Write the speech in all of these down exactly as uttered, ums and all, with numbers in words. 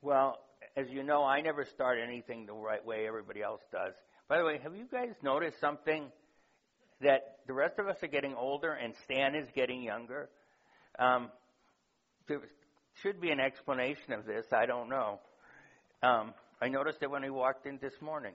Well, as you know, I never start anything the right way everybody else does. By the way, have you guys noticed something? That the rest of us are getting older and Stan is getting younger. Um, there should be an explanation of this. I don't know. Um, I noticed it when he walked in this morning.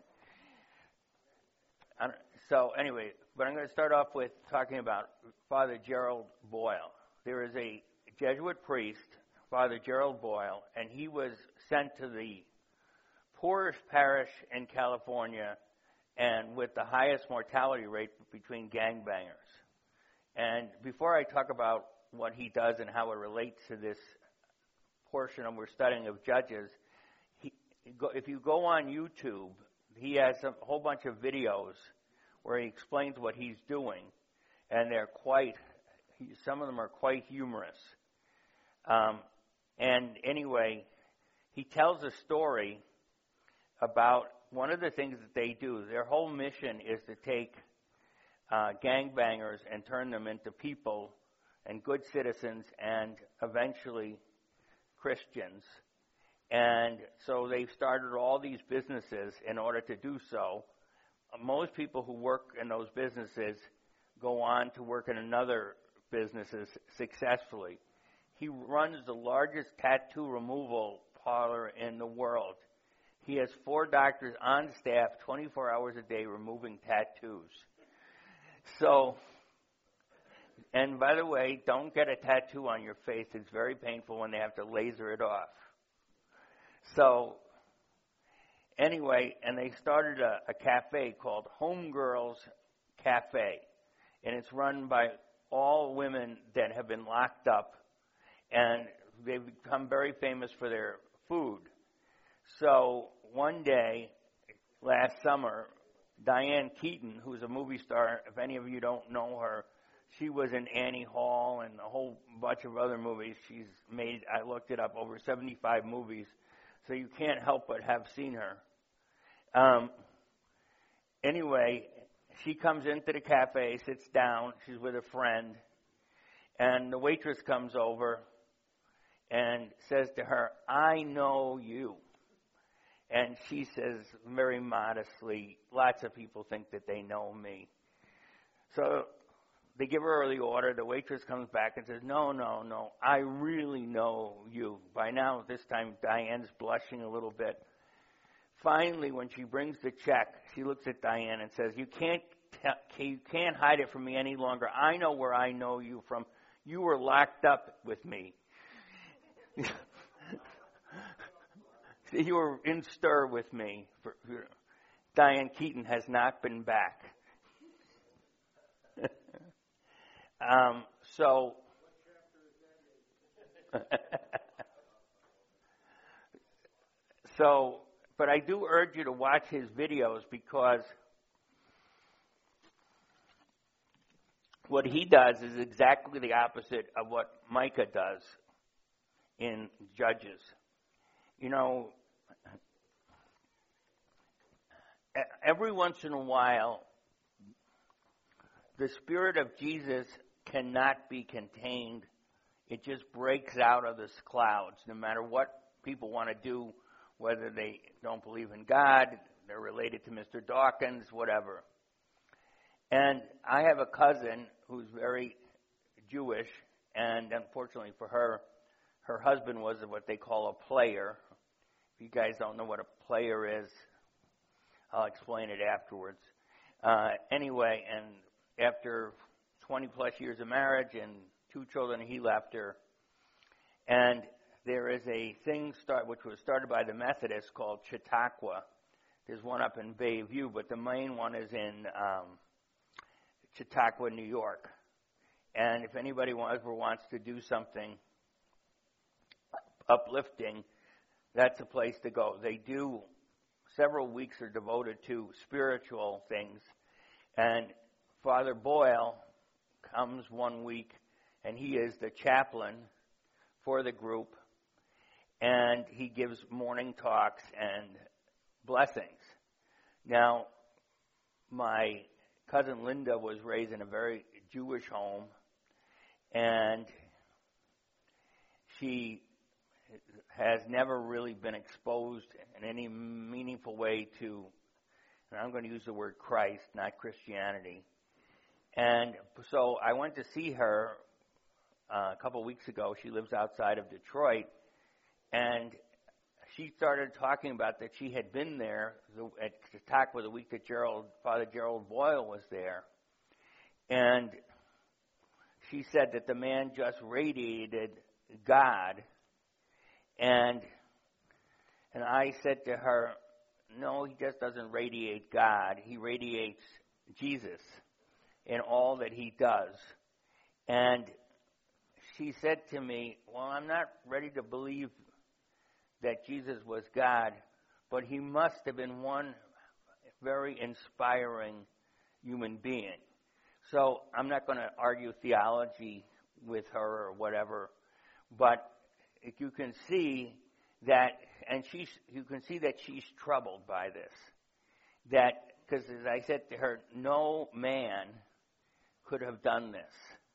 So anyway, but I'm going to start off with talking about Father Gerald Boyle. There is a Jesuit priest, Father Gerald Boyle, and he was sent to the poorest parish in California and with the highest mortality rate between gangbangers. And before I talk about what he does and how it relates to this portion of we're studying of Judges, he, if you go on YouTube, he has a whole bunch of videos where he explains what he's doing, and they're quite, some of them are quite humorous. Um, and anyway, he tells a story about one of the things that they do. Their whole mission is to take uh, gangbangers and turn them into people and good citizens and eventually Christians. And so they've started all these businesses in order to do so. Most people who work in those businesses go on to work in another businesses successfully. He runs the largest tattoo removal parlor in the world. He has four doctors on staff twenty-four hours a day removing tattoos. So, and by the way, don't get a tattoo on your face. It's very painful when they have to laser it off. So, anyway, and they started a, a cafe called Homegirls Cafe. And it's run by all women that have been locked up. And they've become very famous for their food. So one day, last summer, Diane Keaton, who's a movie star, if any of you don't know her, she was in Annie Hall and a whole bunch of other movies. She's made, I looked it up, over seventy-five movies. So you can't help but have seen her. Um, anyway, she comes into the cafe, sits down, she's with a friend, and the waitress comes over and says to her, "I know you." And she says very modestly, "Lots of people think that they know me." So they give her the order. The waitress comes back and says, "No, no, no, I really know you." By now, this time, Diane's blushing a little bit. Finally, when she brings the check, she looks at Diane and says, you can't, t- you can't hide it from me any longer. I know where I know you from. You were locked up with me. You were in stir with me. For, for, Diane Keaton has not been back. um, so, so, but I do urge you to watch his videos because what he does is exactly the opposite of what Micah does in Judges. You know, every once in a while, the Spirit of Jesus cannot be contained. It just breaks out of the clouds, no matter what people want to do, whether they don't believe in God, they're related to Mister Dawkins, whatever. And I have a cousin who's very Jewish, and unfortunately for her, her husband was what they call a player. If you guys don't know what a player is, I'll explain it afterwards. Uh, anyway, and after twenty plus years of marriage and two children, he left her. And there is a thing start which was started by the Methodists called Chautauqua. There's one up in Bayview, but the main one is in um, Chautauqua, New York. And if anybody ever wants to do something uplifting, that's a place to go. They do, several weeks are devoted to spiritual things. And Father Boyle comes one week, and he is the chaplain for the group. And he gives morning talks and blessings. Now, my cousin Linda was raised in a very Jewish home, and she has never really been exposed in any meaningful way to, and I'm going to use the word Christ, not Christianity. And so I went to see her uh, a couple of weeks ago. She lives outside of Detroit, and she started talking about that she had been there at Chautauqua the week that Gerald, Father Gerald Boyle was there. And she said that the man just radiated God. And and I said to her, no, he just doesn't radiate God. He radiates Jesus in all that he does. And she said to me, well, I'm not ready to believe that Jesus was God, but he must have been one very inspiring human being. So I'm not going to argue theology with her or whatever, but you can see that, and she's, you can see that she's troubled by this. That, because as I said to her, no man could have done this.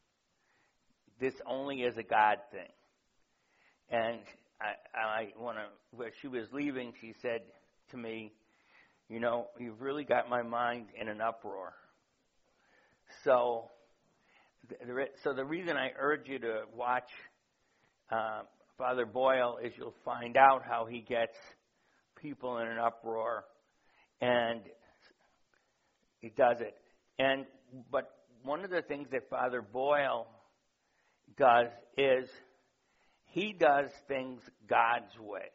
This only is a God thing. And I, I want to, where she was leaving, she said to me, you know, you've really got my mind in an uproar. So, the, so the reason I urge you to watch uh, Father Boyle is you'll find out how he gets people in an uproar, and he does it. And but one of the things that Father Boyle does is he does things God's way.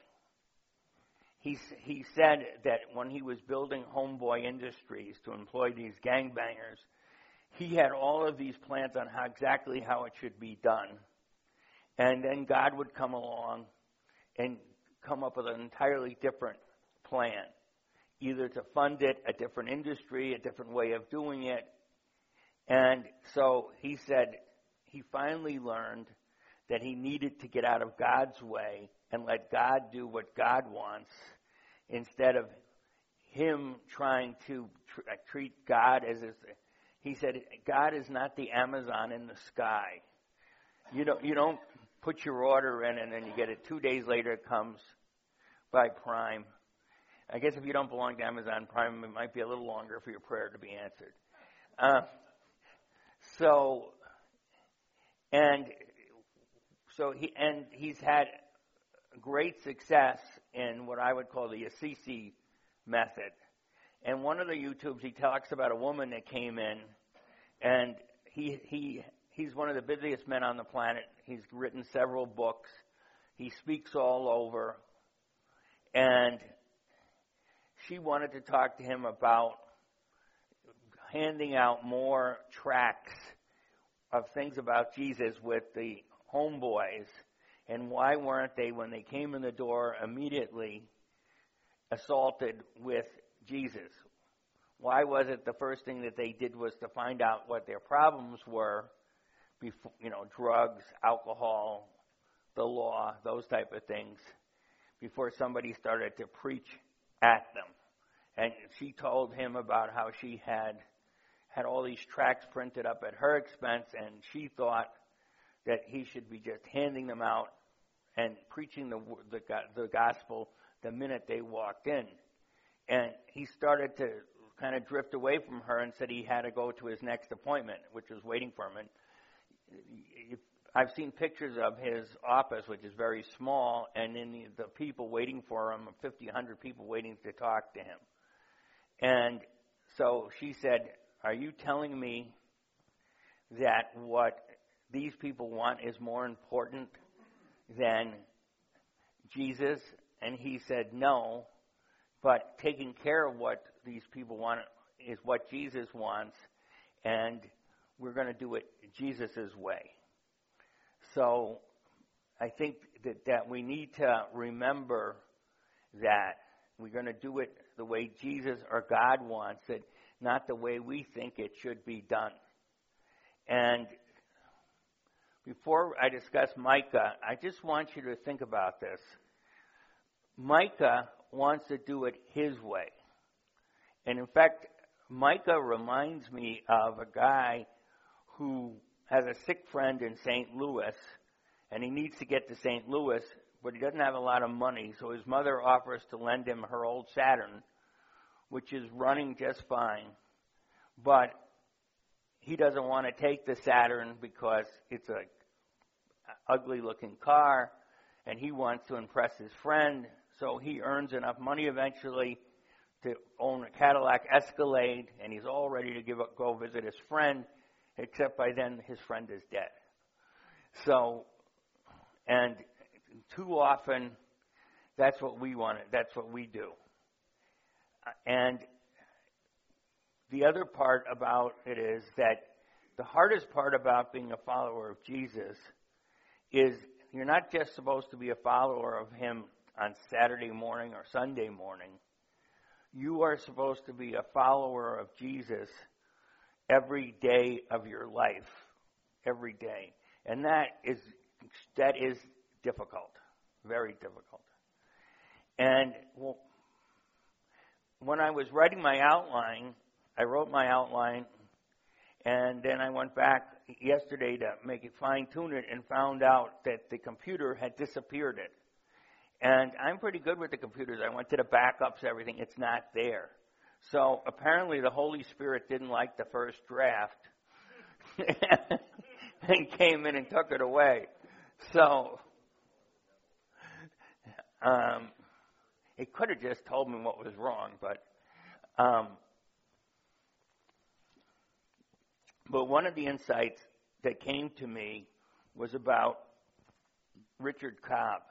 He he said that when he was building Homeboy Industries to employ these gangbangers, he had all of these plans on how exactly how it should be done. And then God would come along and come up with an entirely different plan, either to fund it, a different industry, a different way of doing it. And so he said he finally learned that he needed to get out of God's way and let God do what God wants instead of him trying to tr- treat God as his. He said, God is not the Amazon in the sky. You don't, you don't put your order in and then you get it two days later it comes by Prime. I guess if you don't belong to Amazon Prime, it might be a little longer for your prayer to be answered. Uh, so, and so he and he's had great success in what I would call the Assisi method. And one of the YouTubes, he talks about a woman that came in, and he he he's one of the busiest men on the planet. He's written several books. He speaks all over. And she wanted to talk to him about handing out more tracts of things about Jesus with the homeboys, and why weren't they, when they came in the door, immediately assaulted with Jesus? Why was it the first thing that they did was to find out what their problems were, before, you know, drugs, alcohol, the law, those type of things, before somebody started to preach at them? And she told him about how she had had all these tracts printed up at her expense, and she thought that he should be just handing them out and preaching the the, the gospel the minute they walked in. And he started to kind of drift away from her and said he had to go to his next appointment, which was waiting for him. And I've seen pictures of his office, which is very small, and in the, the people waiting for him, fifty, one hundred people waiting to talk to him. And so she said, are you telling me that what these people want is more important than Jesus? And he said, no, but taking care of what these people want is what Jesus wants, and we're going to do it Jesus' way. So I think that, that we need to remember that we're going to do it the way Jesus or God wants it, not the way we think it should be done. And before I discuss Micah, I just want you to think about this. Micah wants to do it his way. And in fact, Micah reminds me of a guy who has a sick friend in Saint Louis, and he needs to get to Saint Louis, but he doesn't have a lot of money, so his mother offers to lend him her old Saturn, which is running just fine. But he doesn't want to take the Saturn because it's a ugly-looking car, and he wants to impress his friend, so he earns enough money eventually to own a Cadillac Escalade, and he's all ready to give up, go visit his friend, except by then his friend is dead. So, and too often, that's what we want. That's what we do. And the other part about it is that the hardest part about being a follower of Jesus is you're not just supposed to be a follower of him on Saturday morning or Sunday morning. You are supposed to be a follower of Jesus every day of your life, every day. And that is that is difficult, very difficult. And well, when I was writing my outline, I wrote my outline, and then I went back yesterday to make it fine-tune it and found out that the computer had disappeared it. And I'm pretty good with the computers. I went to the backups, everything. It's not there. So apparently the Holy Spirit didn't like the first draft and came in and took it away. So um, it could have just told me what was wrong, but um, but one of the insights that came to me was about Richard Cobb.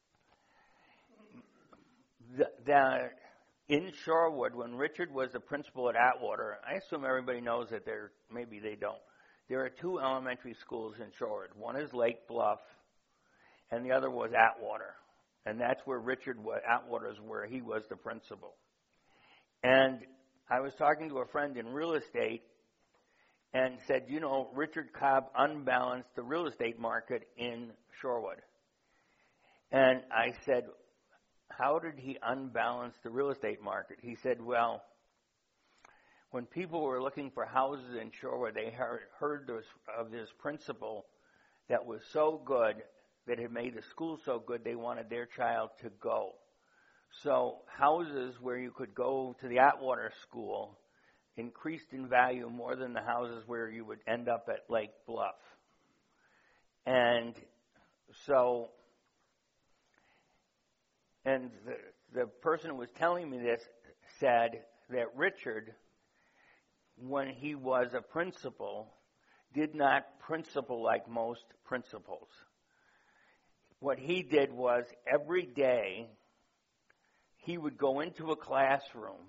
The, the, in Shorewood, when Richard was the principal at Atwater, I assume everybody knows that there, maybe they don't. There are two elementary schools in Shorewood. One is Lake Bluff, and the other was Atwater. And that's where Richard was, Atwater is where he was the principal. And I was talking to a friend in real estate and said, you know, Richard Cobb unbalanced the real estate market in Shorewood. And I said, how did he unbalance the real estate market? He said, well, when people were looking for houses in Shorewood, they heard, heard this, of this principal that was so good, that had made the school so good, they wanted their child to go. So houses where you could go to the Atwater School increased in value more than the houses where you would end up at Lake Bluff. And so, and the, the person who was telling me this said that Richard, when he was a principal, did not principal like most principals. What he did was every day he would go into a classroom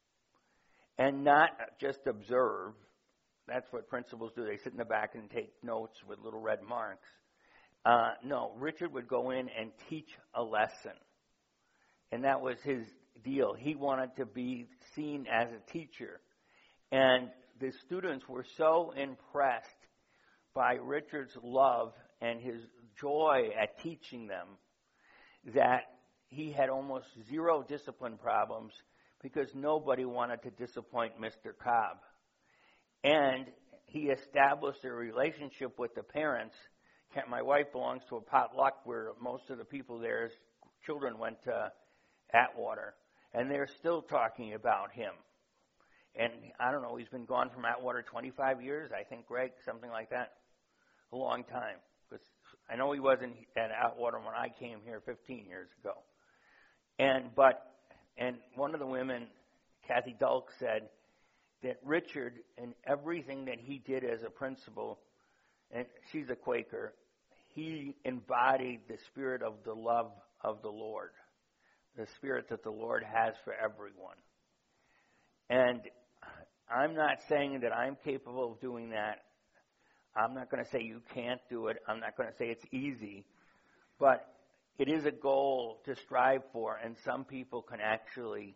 and not just observe. That's what principals do. They sit in the back and take notes with little red marks. Uh, no, Richard would go in and teach a lesson. And that was his deal. He wanted to be seen as a teacher. And the students were so impressed by Richard's love and his joy at teaching them that he had almost zero discipline problems because nobody wanted to disappoint Mister Cobb. And he established a relationship with the parents. My wife belongs to a potluck where most of the people there's children went to Atwater, and they're still talking about him. And I don't know, he's been gone from Atwater twenty-five years, I think, Greg, something like that. A long time. Because I know he wasn't at Atwater when I came here fifteen years ago. And but and one of the women, Kathy Dulk, said that Richard, and everything that he did as a principal, and she's a Quaker, he embodied the spirit of the love of the Lord, the spirit that the Lord has for everyone. And I'm not saying that I'm capable of doing that. I'm not going to say you can't do it. I'm not going to say it's easy. But it is a goal to strive for, and some people can actually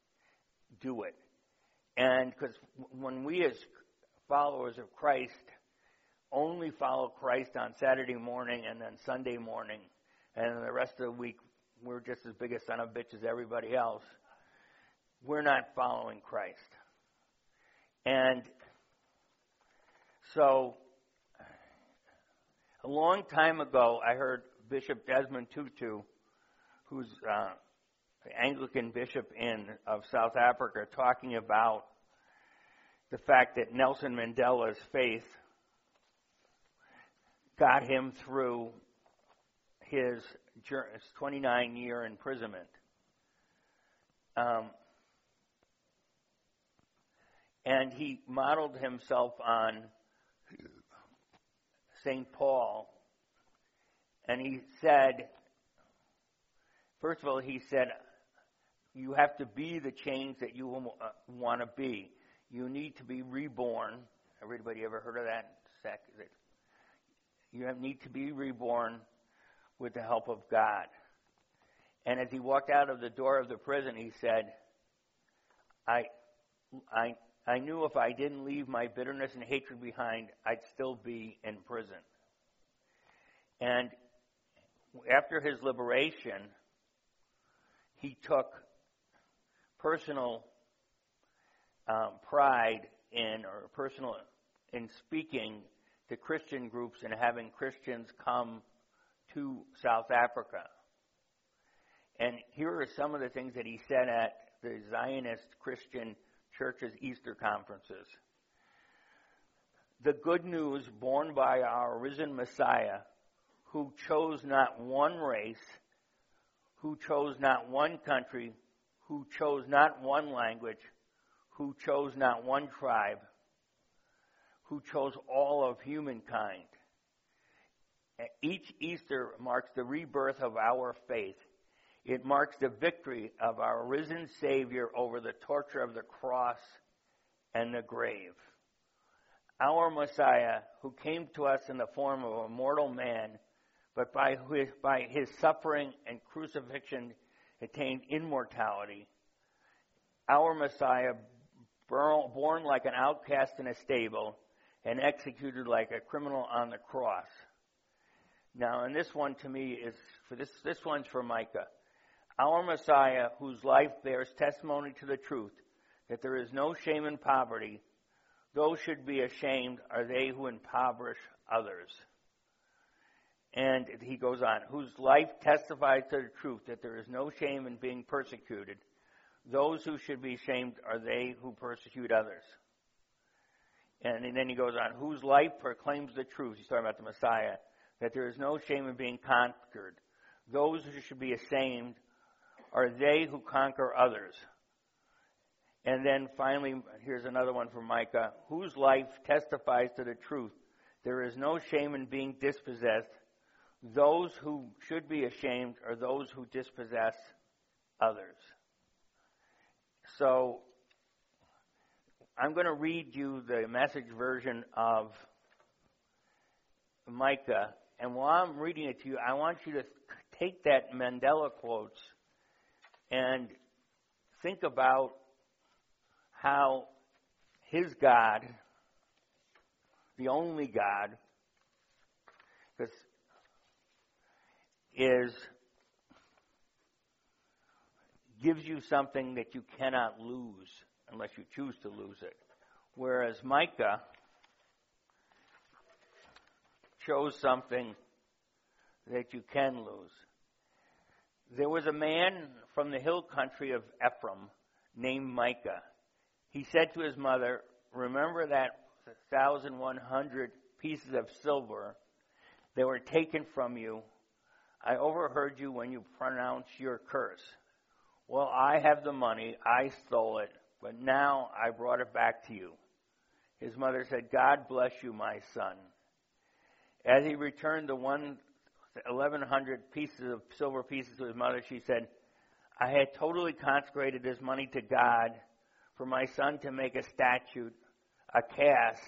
do it. And because when we as followers of Christ only follow Christ on Saturday morning and then Sunday morning, and then the rest of the week we're just as big a son of a bitch as everybody else, we're not following Christ. And so a long time ago, I heard Bishop Desmond Tutu who's uh, the Anglican bishop in of South Africa, talking about the fact that Nelson Mandela's faith got him through his twenty-nine year imprisonment. Um, and he modeled himself on Saint Paul, and he said, first of all, he said, you have to be the change that you uh, want to be. You need to be reborn. Everybody ever heard of that? You need to be reborn with the help of God. And as he walked out of the door of the prison, he said, I, I, I knew if I didn't leave my bitterness and hatred behind, I'd still be in prison. And after his liberation, he took personal um, pride in, or personal in speaking to Christian groups and having Christians come to South Africa. And here are some of the things that he said at the Zionist Christian Church's Easter conferences. The good news borne by our risen Messiah, who chose not one race, who chose not one country, who chose not one language, who chose not one tribe, who chose all of humankind. Each Easter marks the rebirth of our faith. It marks the victory of our risen Savior over the torture of the cross and the grave. Our Messiah, who came to us in the form of a mortal man, but by his, by his suffering and crucifixion attained immortality. Our Messiah, born like an outcast in a stable and executed like a criminal on the cross. Now, and this one to me is, for this, this one's for Micah. Our Messiah, whose life bears testimony to the truth, that there is no shame in poverty, those should be ashamed are they who impoverish others. And he goes on, whose life testifies to the truth, that there is no shame in being persecuted. Those who should be ashamed are they who persecute others. And, and then he goes on, whose life proclaims the truth, he's talking about the Messiah, that there is no shame in being conquered. Those who should be ashamed are they who conquer others. And then finally, here's another one from Micah, whose life testifies to the truth. There is no shame in being dispossessed. Those who should be ashamed are those who dispossess others. So I'm going to read you the Message version of Micah. And while I'm reading it to you, I want you to take that Mandela quotes and think about how his God, the only God, because is gives you something that you cannot lose unless you choose to lose it. Whereas Micah chose something that you can lose. There was a man from the hill country of Ephraim named Micah. He said to his mother, remember that one thousand one hundred pieces of silver that were taken from you. I overheard you when you pronounced your curse. Well, I have the money. I stole it, but now I brought it back to you. His mother said, God bless you, my son. As he returned the one eleven hundred pieces of silver pieces to his mother, she said, I had totally consecrated this money to God for my son to make a statue, a cast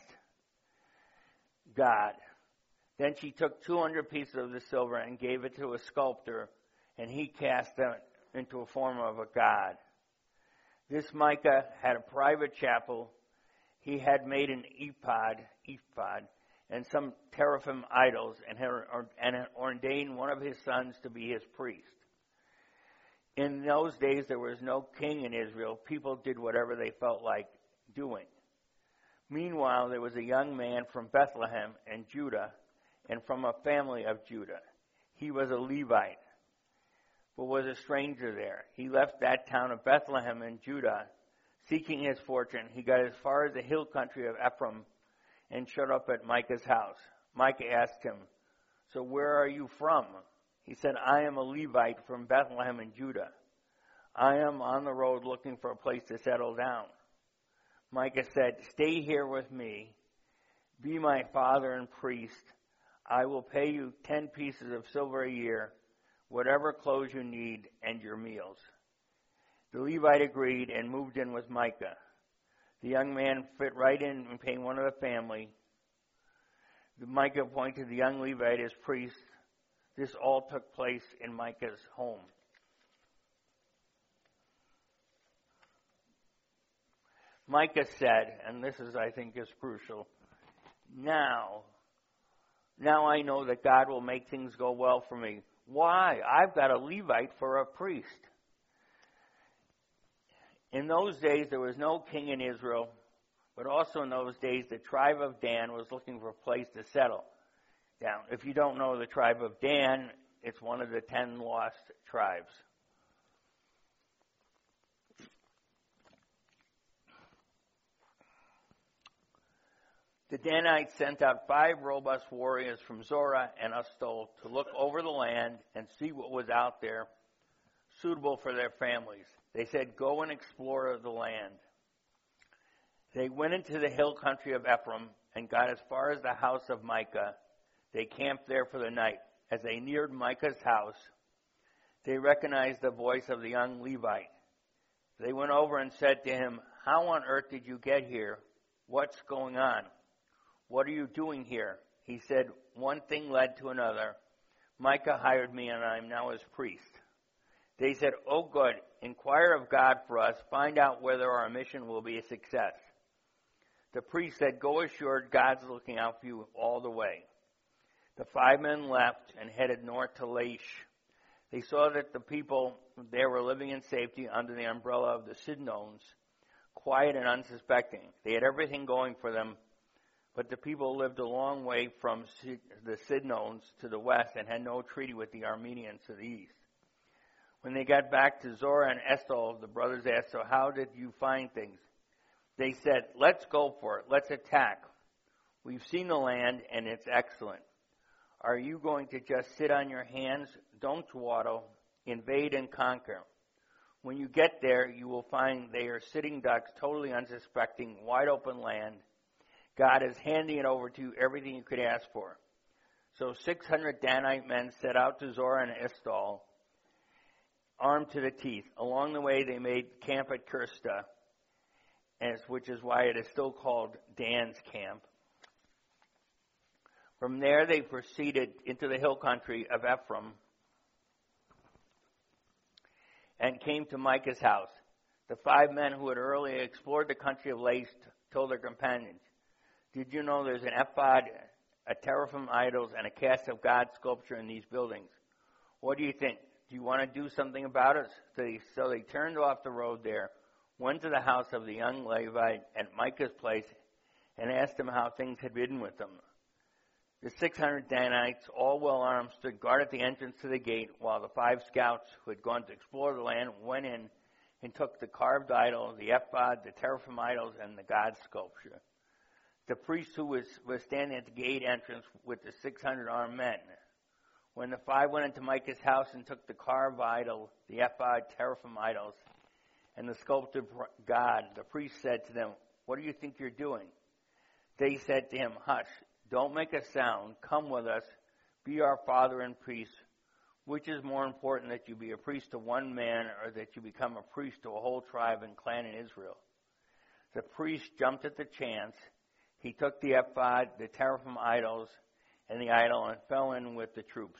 God. Then she took two hundred pieces of the silver and gave it to a sculptor, and he cast them into a form of a god. This Micah had a private chapel. He had made an ephod, ephod and some teraphim idols, and had, and had ordained one of his sons to be his priest. In those days, there was no king in Israel. People did whatever they felt like doing. Meanwhile, there was a young man from Bethlehem in Judah, and from a family of Judah. He was a Levite. but was a stranger there. He left that town of Bethlehem in Judah, seeking his fortune. He got as far as the hill country of Ephraim and showed up at Micah's house. Micah asked him, "So where are you from?" He said, "I am a Levite from Bethlehem in Judah. I am on the road looking for a place to settle down." Micah said, "Stay here with me. Be my father and priest. I will pay you ten pieces of silver a year, whatever clothes you need, and your meals." The Levite agreed and moved in with Micah. The young man fit right in and became one of the family. Micah appointed the young Levite as priest. This all took place in Micah's home. Micah said, and this is, I think, is crucial, now, now I know that God will make things go well for me. Why? I've got a Levite for a priest. In those days, there was no king in Israel, but also in those days, the tribe of Dan was looking for a place to settle down. If you don't know the tribe of Dan, it's one of the ten lost tribes. The Danites sent out five robust warriors from Zorah and Eshtaol to look over the land and see what was out there suitable for their families. They said, "Go and explore the land." They went into the hill country of Ephraim and got as far as the house of Micah. They camped there for the night. As they neared Micah's house, they recognized the voice of the young Levite. They went over and said to him, "How on earth did you get here? What's going on? What are you doing here?" He said, "One thing led to another. Micah hired me, and I am now his priest." They said, "Oh, good. Inquire of God for us. Find out whether our mission will be a success." The priest said, "Go assured God's looking out for you all the way." The five men left and headed north to Laish. They saw that the people there were living in safety under the umbrella of the Sidonians, quiet and unsuspecting. They had everything going for them, but the people lived a long way from the Sidonians to the west and had no treaty with the Arameans to the east. When they got back to Zorah and Eshtaol, the brothers asked, "So how did you find things?" They said, "Let's go for it. Let's attack. We've seen the land, and it's excellent. Are you going to just sit on your hands? Don't dawdle. Invade and conquer. When you get there, you will find they are sitting ducks, totally unsuspecting, wide open land. God is handing it over to you, everything you could ask for." So six hundred Danite men set out to Zorah and Eshtaol, armed to the teeth. Along the way, they made camp at Kirsta, which is why it is still called Dan's camp. From there, they proceeded into the hill country of Ephraim and came to Micah's house. The five men who had earlier explored the country of Laish told their companions, "Did you know there's an ephod, a teraphim idols, and a cast of God sculpture in these buildings? What do you think? Do you want to do something about it?" So they, so they turned off the road there, went to the house of the young Levite at Micah's place, and asked him how things had been with them. The six hundred Danites, all well armed, stood guard at the entrance to the gate, while the five scouts who had gone to explore the land went in and took the carved idol, the ephod, the teraphim idols, and the God sculpture. The priest who was, was standing at the gate entrance with the six hundred armed men. When the five went into Micah's house and took the carved idol, the ephod, teraphim idols, and the sculpted God, the priest said to them, "What do you think you're doing?" They said to him, "Hush, don't make a sound. Come with us. Be our father and priest. Which is more important, that you be a priest to one man, or that you become a priest to a whole tribe and clan in Israel?" The priest jumped at the chance. He took the ephod, the teraphim idols, and the idol, and fell in with the troops.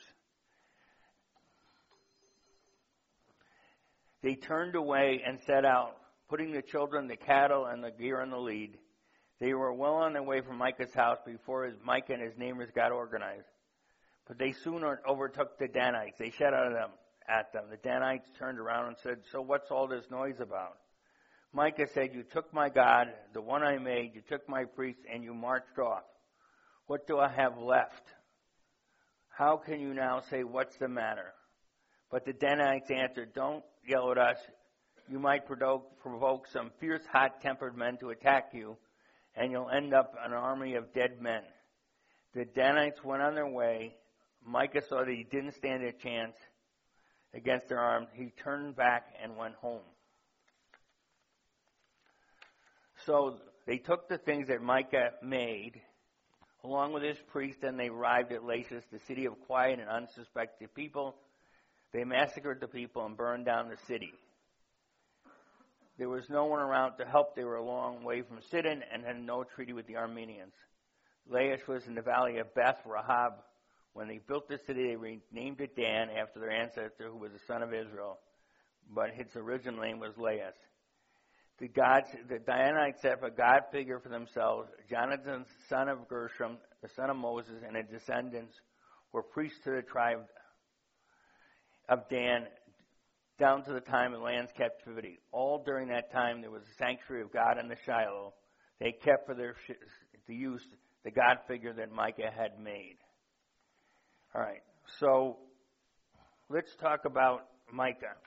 They turned away and set out, putting the children, the cattle, and the gear in the lead. They were well on their way from Micah's house before his, Micah and his neighbors got organized. But they soon overtook the Danites. They shouted at them. At them. The Danites turned around and said, "So what's all this noise about?" Micah said, "You took my God, the one I made, you took my priests, and you marched off. What do I have left? How can you now say, 'What's the matter?'" But the Danites answered, "Don't yell at us. You might provoke, provoke some fierce, hot-tempered men to attack you, and you'll end up an army of dead men." The Danites went on their way. Micah saw that he didn't stand a chance against their arms. He turned back and went home. So they took the things that Micah made, along with his priest, and they arrived at Lachish, the city of quiet and unsuspected people. They massacred the people and burned down the city. There was no one around to help. They were a long way from Sidon and had no treaty with the Arameans. Laish was in the valley of Beth Rahab. When they built the city, they renamed it Dan after their ancestor, who was a son of Israel, but its original name was Laish. The gods, the Danites set up a god figure for themselves. Jonathan, son of Gershom, the son of Moses, and his descendants were priests to the tribe of Dan, down to the time of the land's captivity. All during that time, there was a sanctuary of God in the Shiloh. They kept for their the use the god figure that Micah had made. All right, so let's talk about Micah.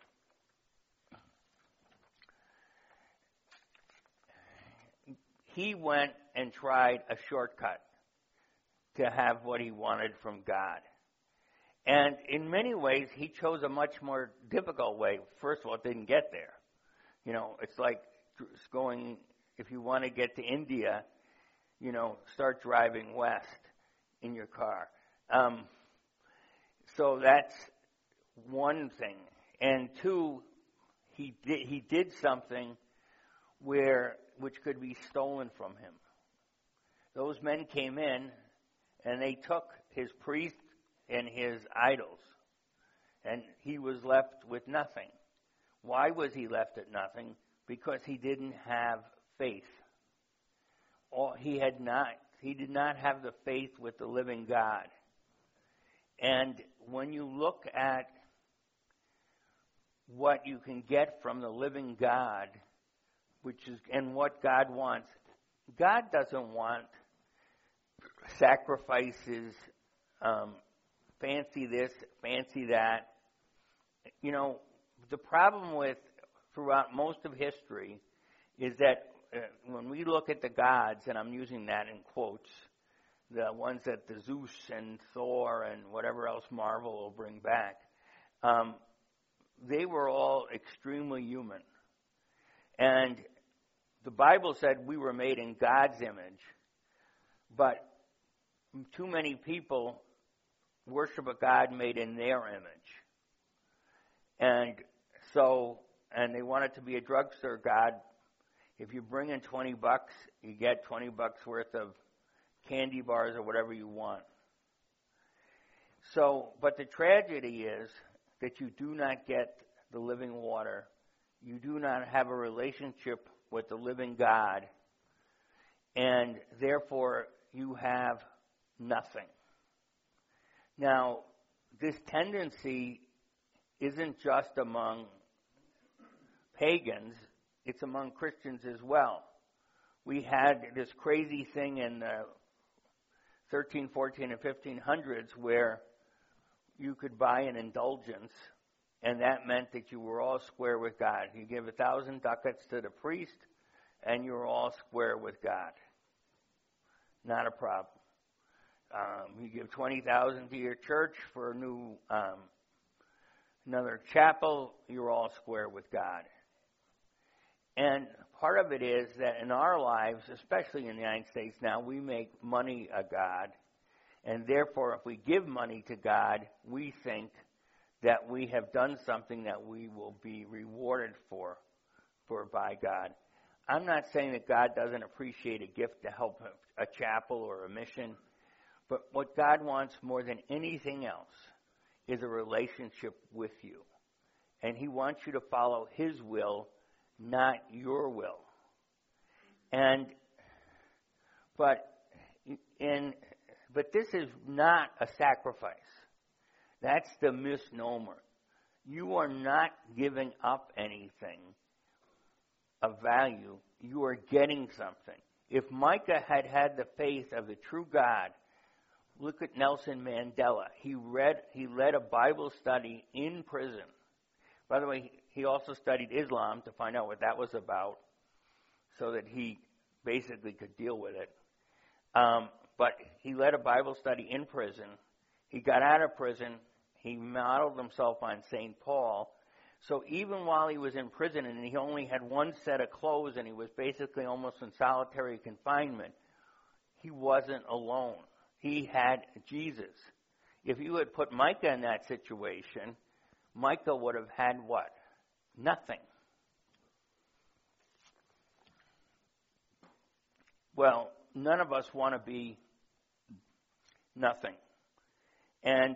He went and tried a shortcut to have what he wanted from God. And in many ways, he chose a much more difficult way. First of all, it didn't get there. You know, it's like going, if you want to get to India, you know, start driving west in your car. Um, so that's one thing. And two, he did, he did something where which could be stolen from him. Those men came in and they took his priest and his idols, and he was left with nothing. Why was he left at nothing? Because he didn't have faith. Or he had not. He did not have the faith with the living God. And when you look at what you can get from the living God, which is and what God wants, God doesn't want sacrifices, um, fancy this, fancy that. You know, the problem with throughout most of history is that uh, when we look at the gods, and I'm using that in quotes, the ones that the Zeus and Thor and whatever else Marvel will bring back, um, they were all extremely human. And the Bible said we were made in God's image, but too many people worship a God made in their image. And so, and they want it to be a drugstore God. If you bring in twenty bucks, you get twenty bucks worth of candy bars or whatever you want. So, but the tragedy is that you do not get the living water. You do not have a relationship with the living God. And therefore, you have nothing. Now, this tendency isn't just among pagans, it's among Christians as well. We had this crazy thing in the thirteen, fourteen, and fifteen hundreds where you could buy an indulgence, and that meant that you were all square with God. You give a thousand ducats to the priest, and you were all square with God. Not a problem. Um, you give twenty thousand to your church for a new um, another chapel, you're all square with God. And part of it is that in our lives, especially in the United States now, we make money a god, and therefore if we give money to God, we think that we have done something that we will be rewarded for, for by God. I'm not saying that God doesn't appreciate a gift to help a chapel or a mission, but what God wants more than anything else is a relationship with you. And he wants you to follow his will, not your will. And but in but this is not a sacrifice. That's the misnomer. You are not giving up anything of value. You are getting something. If Micah had had the faith of the true God, Look at Nelson Mandela. He read, he led a Bible study in prison. By the way, he also studied Islam to find out what that was about, so that he basically could deal with it. Um, but he led a Bible study in prison. He got out of prison. He modeled himself on Saint Paul. So even while he was in prison and he only had one set of clothes and he was basically almost in solitary confinement, he wasn't alone. He had Jesus. If you had put Micah in that situation, Micah would have had what? Nothing. Well, none of us want to be nothing. And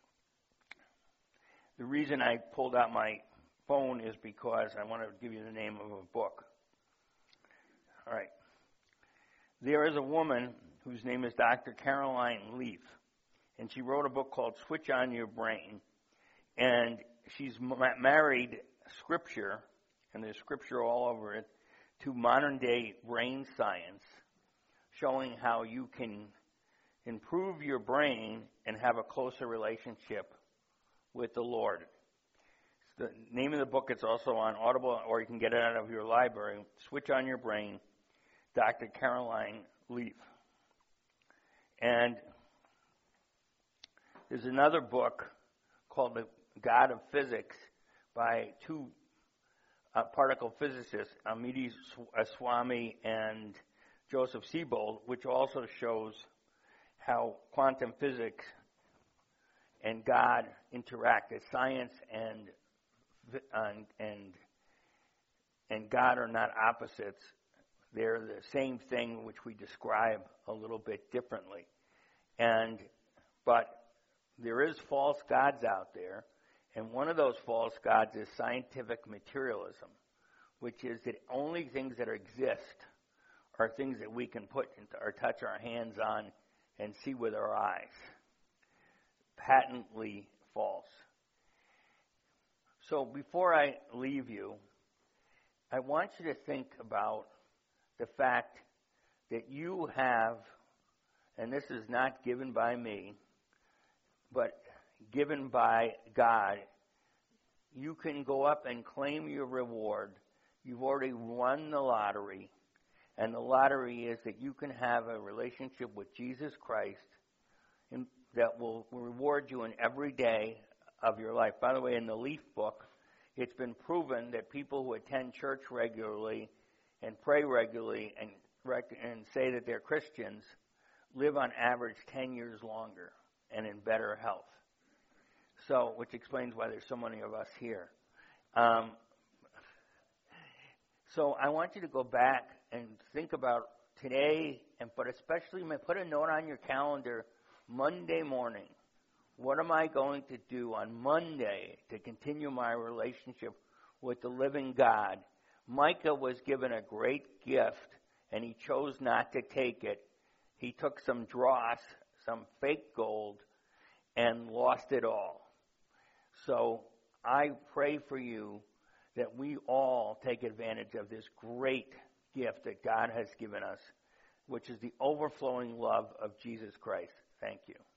the reason I pulled out my phone is because I want to give you the name of a book. All right. There is a woman whose name is Doctor Caroline Leaf, and she wrote a book called Switch on Your Brain. And she's ma- married Scripture, and there's Scripture all over it, to modern-day brain science, showing how you can improve your brain and have a closer relationship with the Lord. The name of the book is also on Audible, or you can get it out of your library. Switch on Your Brain, Doctor Caroline Leaf. And there's another book called The God of Physics by two uh, particle physicists, Amity Swami and Joseph Siebold, which also shows how quantum physics and God interact, as science and and and and God are not opposites. They're the same thing, which we describe a little bit differently. And but there is false gods out there, and one of those false gods is scientific materialism, which is that only things that exist are things that we can put into, or touch our hands on and see with our eyes. Patently false. So before I leave you, I want you to think about the fact that you have, and this is not given by me, but given by God, you can go up and claim your reward. You've already won the lottery, and the lottery is that you can have a relationship with Jesus Christ in, that will reward you in every day of your life. By the way, in the Leaf book, it's been proven that people who attend church regularly and pray regularly and, rec- and say that they're Christians live on average ten years longer and in better health. So, which explains why there's so many of us here. Um, so I want you to go back and think about today, and but especially put a note on your calendar, Monday morning. What am I going to do on Monday to continue my relationship with the living God? Micah was given a great gift, and he chose not to take it. He took some dross, some fake gold, and lost it all. So I pray for you that we all take advantage of this great gift that God has given us, which is the overflowing love of Jesus Christ. Thank you.